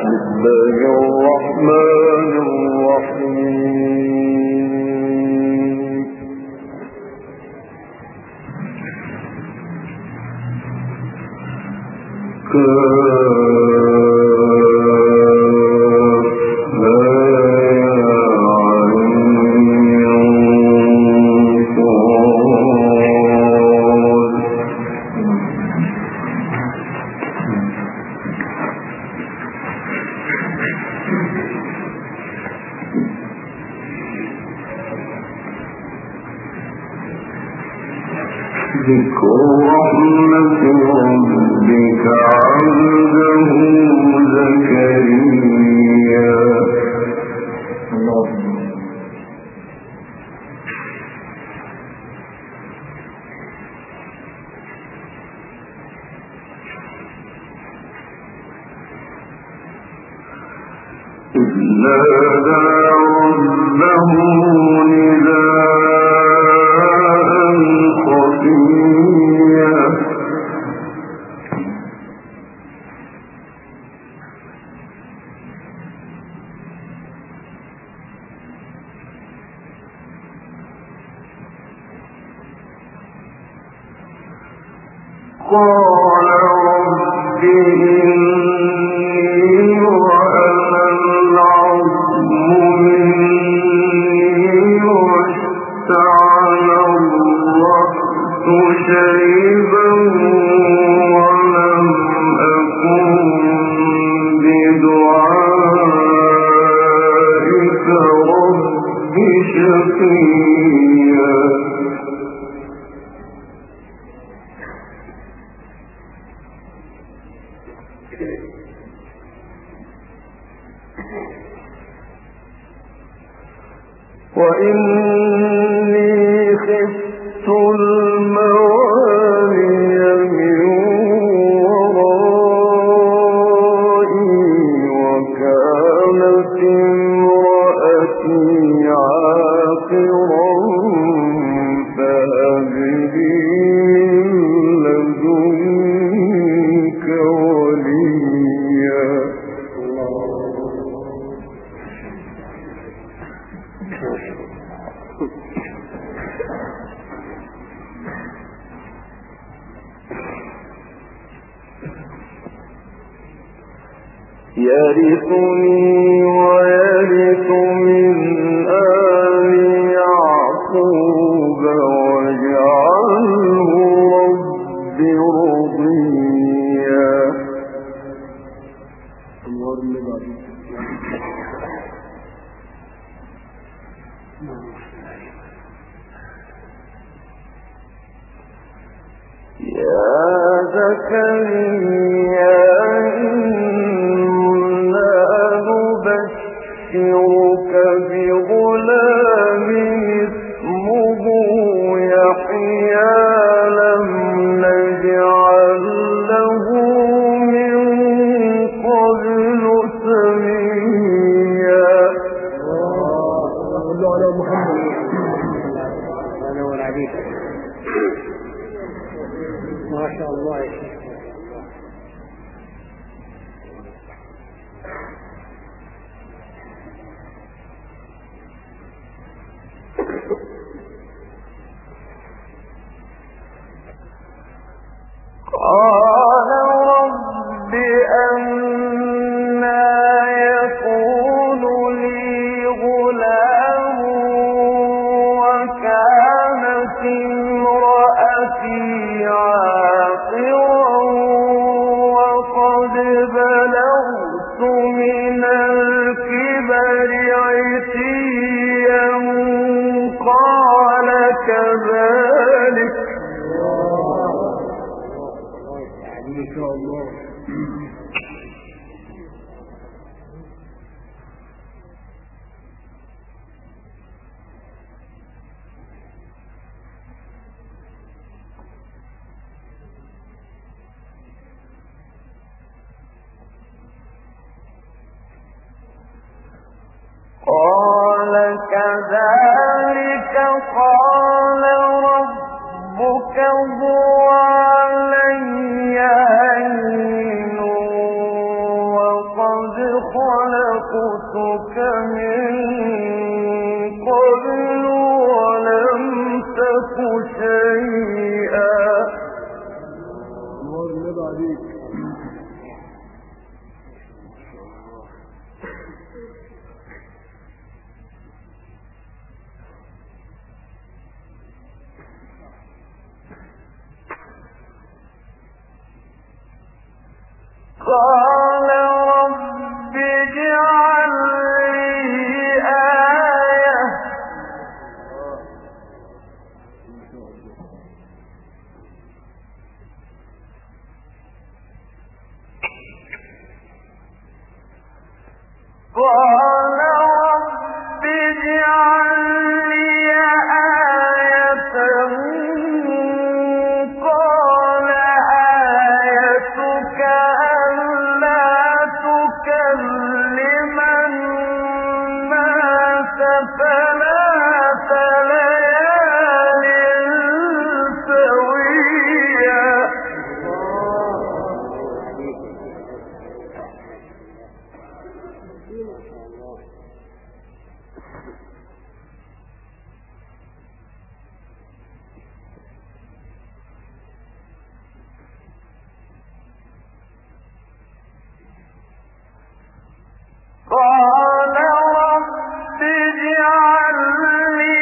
ذكر رحمة ربك عبده زكريا. إذ نادى ربه نداء خفيا قال رب إني وأنا العظم مني واشتعل الرأس شيبا ولم أكن بدعائك رب شقيا. وإني خفت الموالي من ورائي وكانت امرأتي عاقرا فهب لي من لدنك وليا. يرثني ويرث من آل يعقوب واجعله رب رضيا. يا زكريا نبشرك بغلام اسمه يحيى لم نجعل له من قبل سميا. صلوا على محمد. ما شاء الله يا شيخ. قال رب أنى يكون لي غلام وكانت امرأتي عاقرا وقد بلغت من الكبر عتيا قال كذلك. إن شاء الله. قال كذلك قال ربك هو علي هين وقد دعوتك من قبل ولم تك شيئا. قال رب اجعل لي آية قال رب اجعل لي آية قال آيتك ألا تكلم الناس ثلاث ليال سويا. قال رب اجعل لي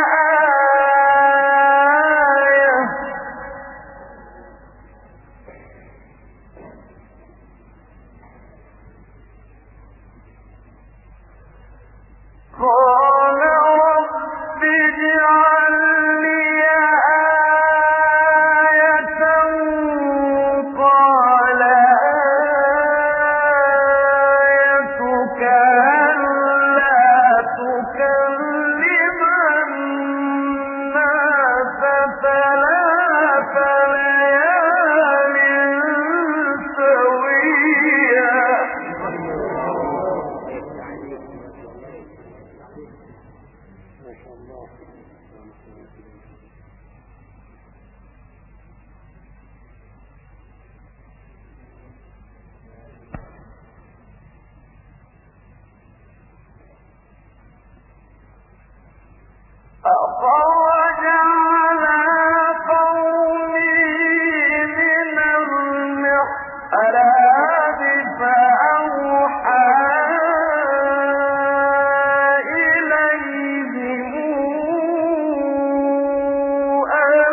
آية قال رب اجعل لي آية قال آيتك ألا تكلم الناس ثلاث ليال سويا. أخرج على قومه من المحراب فأوحى إليهم أن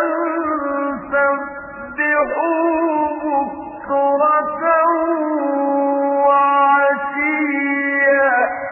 سبحوا بكرة وعشيا.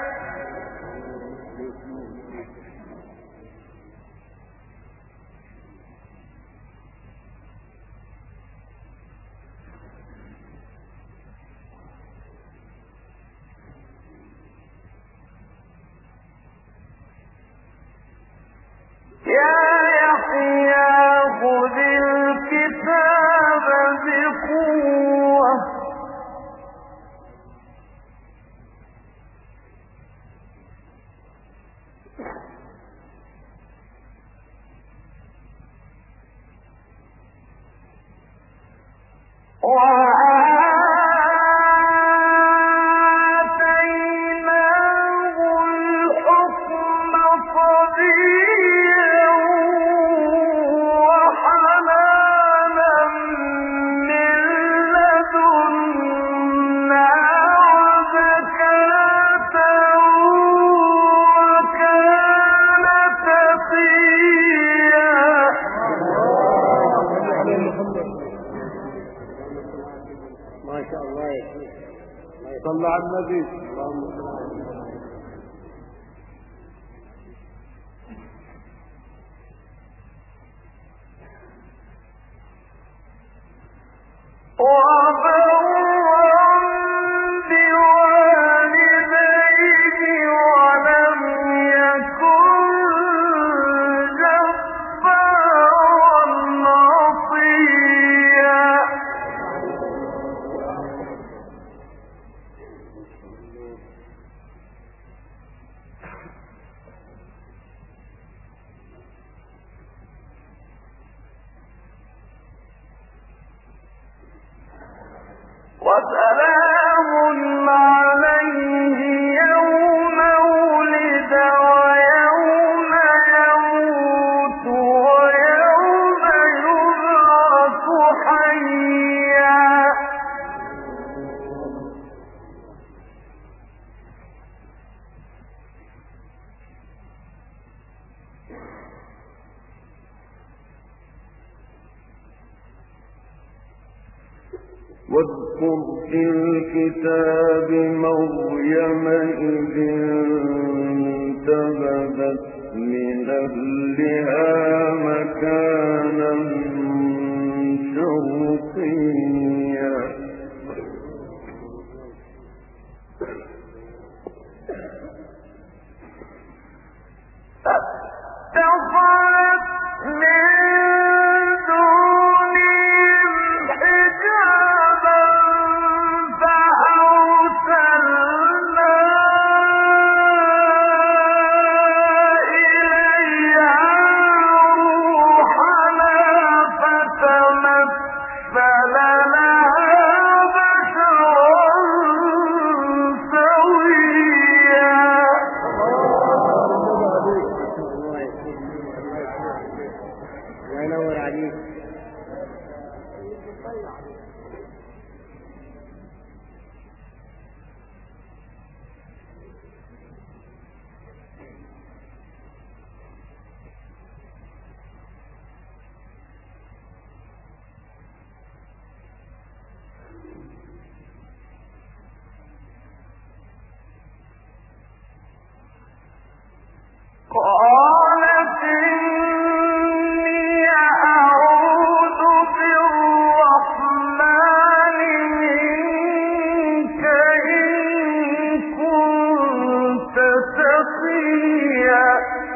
يا يحيى خذ الكتاب بقوة وآتيناه الحكم صبيا وحنانا من لدنا وزكاة وكان تقيا. ما شاء الله صلى على النبي. وبرا بوالديه ولم يكن جبارا عصيا. وسلام عليه واذكر في الكتاب مريم إذ انتبذت من أهلها مكانا شرقيا فاتخذت من دونهم حجابا فأرسلنا إليها روحنا فتمثل لها بشرا سويا. الله ينور عليك. قالت إني أعوذ بالرحمن منك إن كنت تقيا.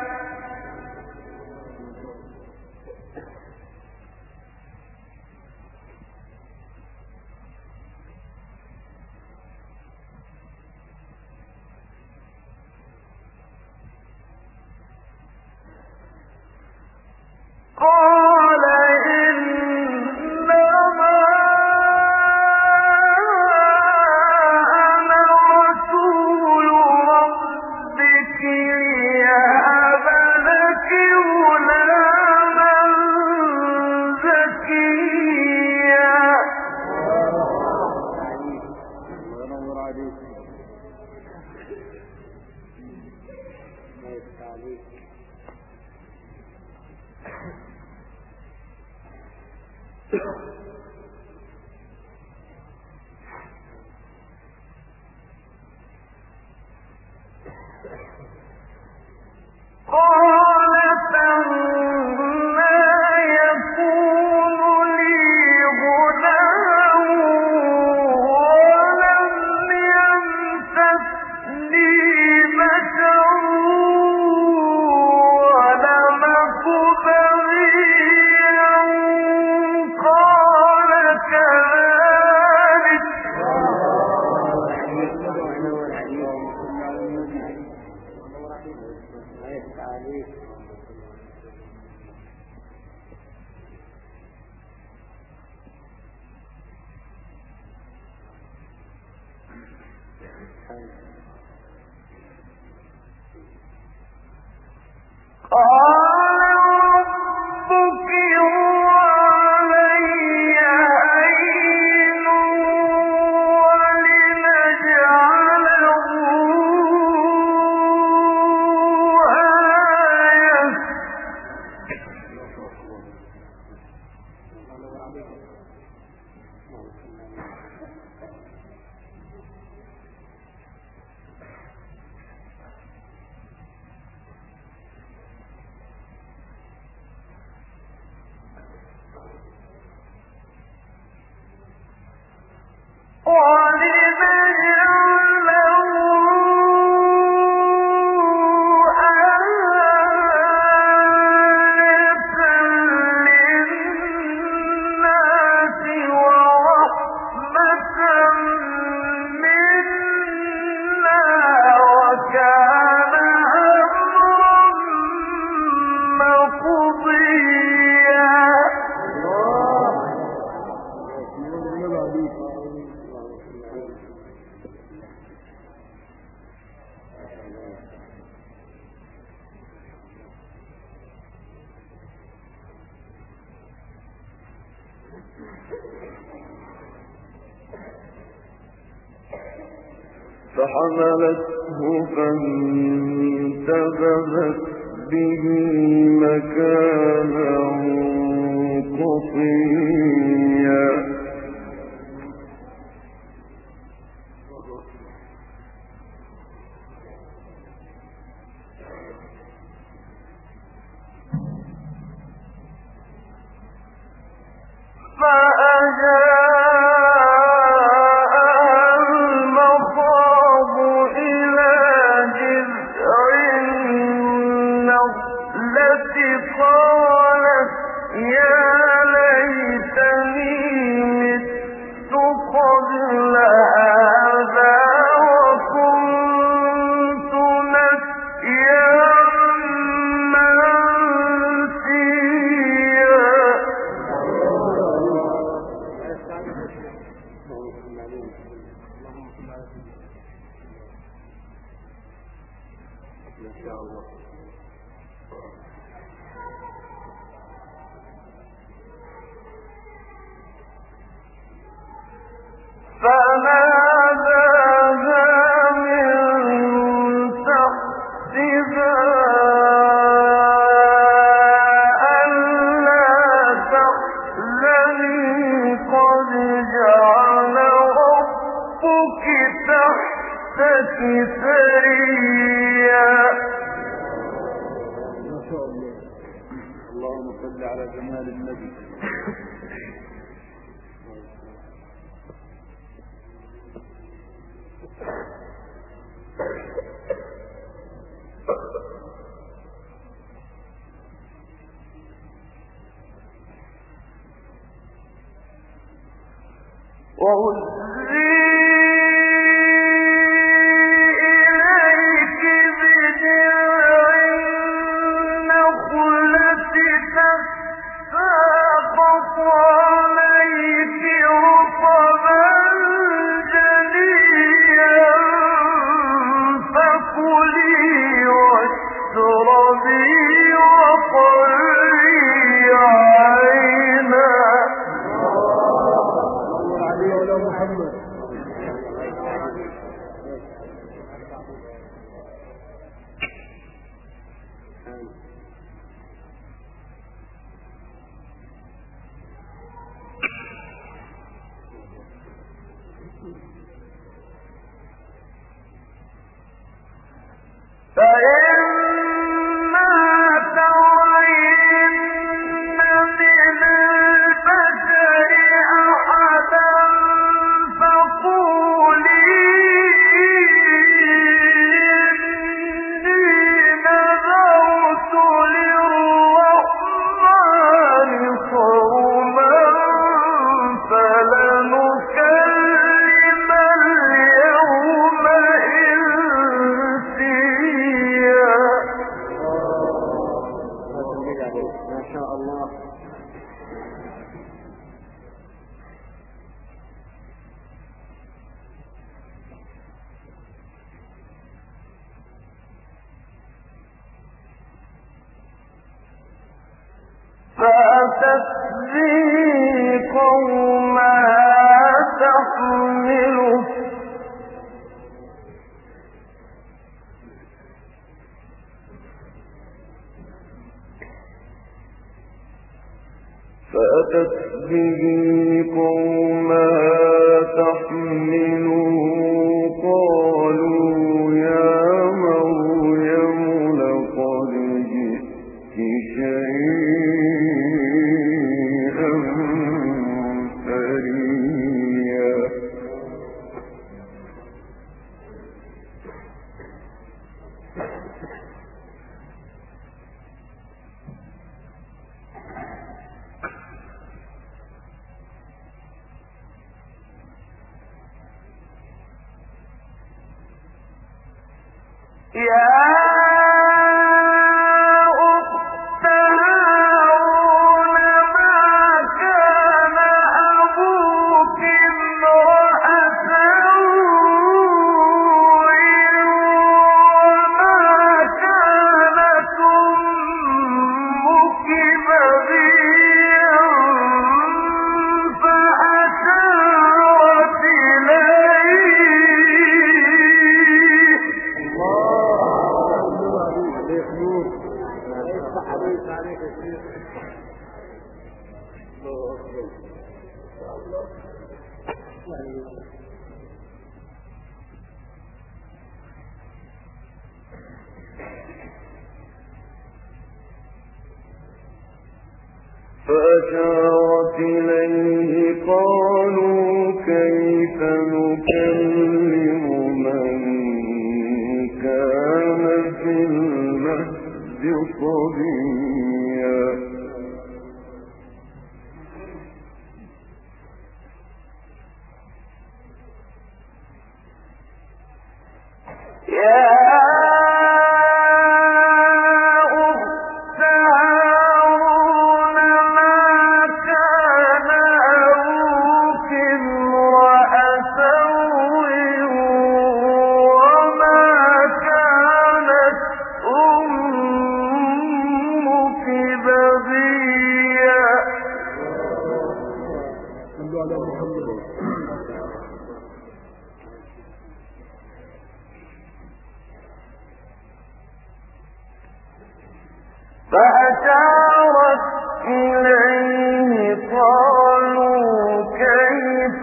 قال إنما أنا رسول ربك ليهب لك غلاما زكيا. الله ينور عليك. الله يفتح عليك. قالت أنى يكون لي غلام ولم يمسسني بشر ولم أك بغيا. قال كذلك قال ربك هو علي هين ولنجعله آية. فحملته فانتبذت به مكانا قصيا اللهم صل على جمال النبي. فأتت به قومها تحمله قالوا يا مريم لقد جئت شيئا فريا فأشارت إليه قالوا كيف نكلم من كان في المهد صبيا فأشارت إليه قالوا كيف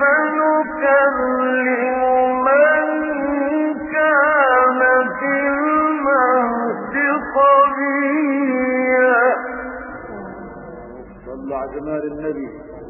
نكلم من كان في المهد صبيا صلوا على جمال النبي.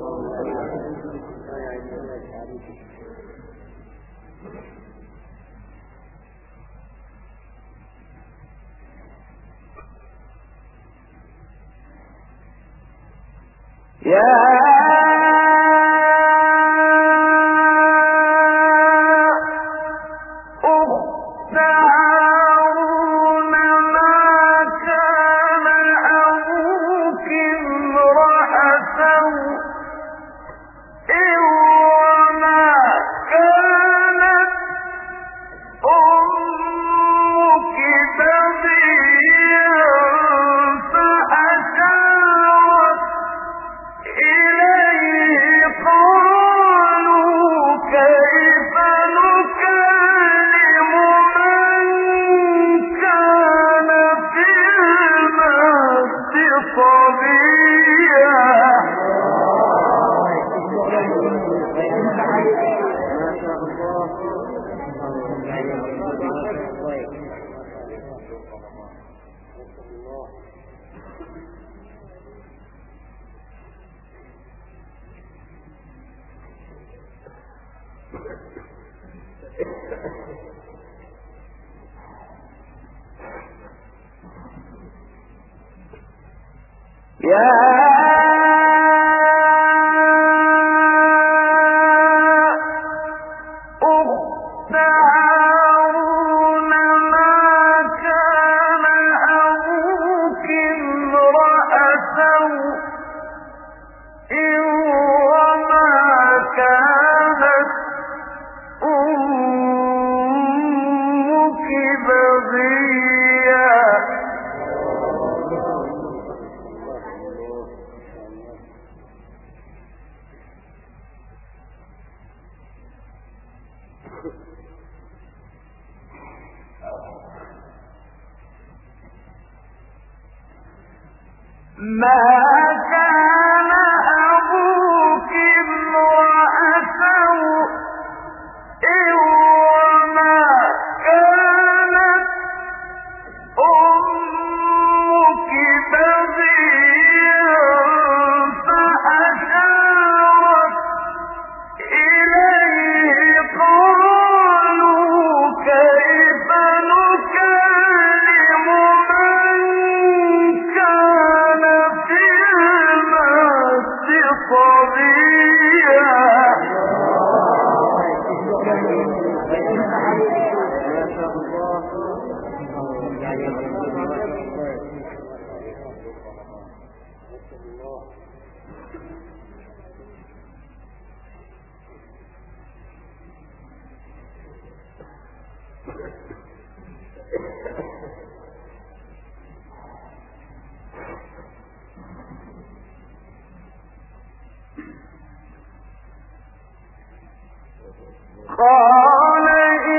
قال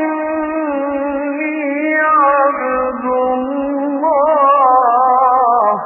إني عبد الله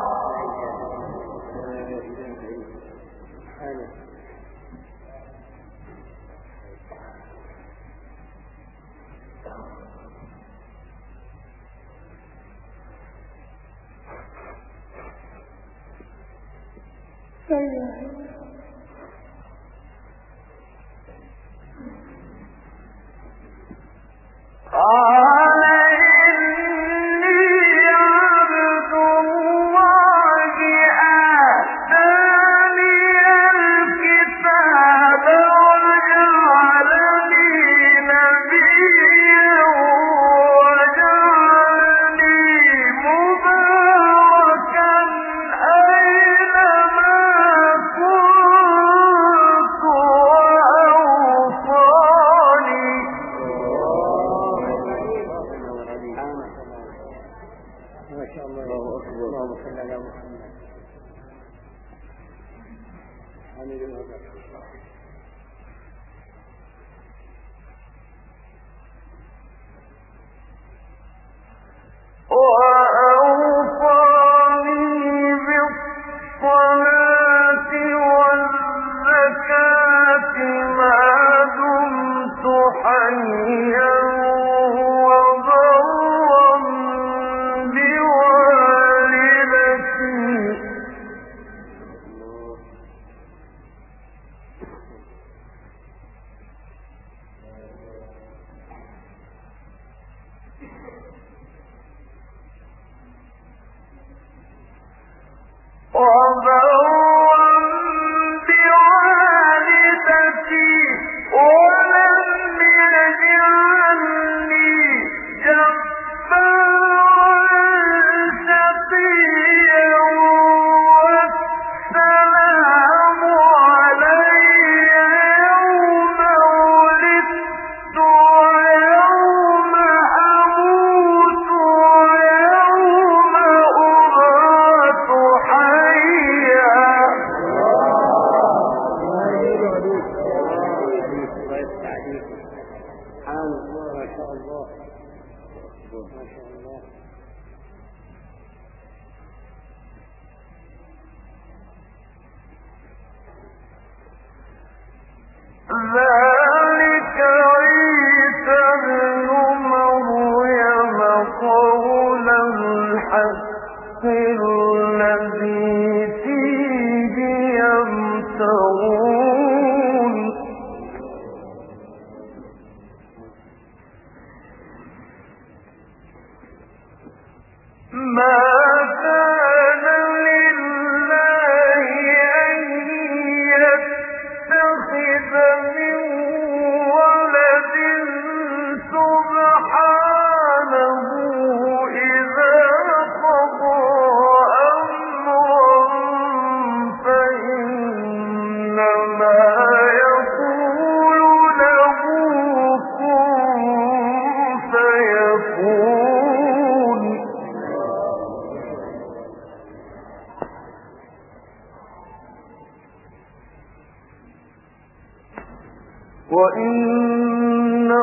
وإن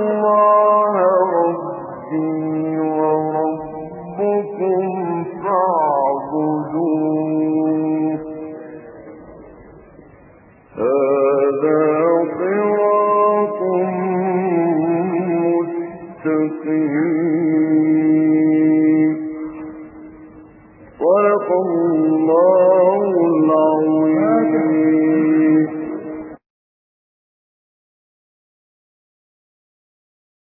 الله ربي وربكم فاعبدوه هذا صراط مستقيم صدق الله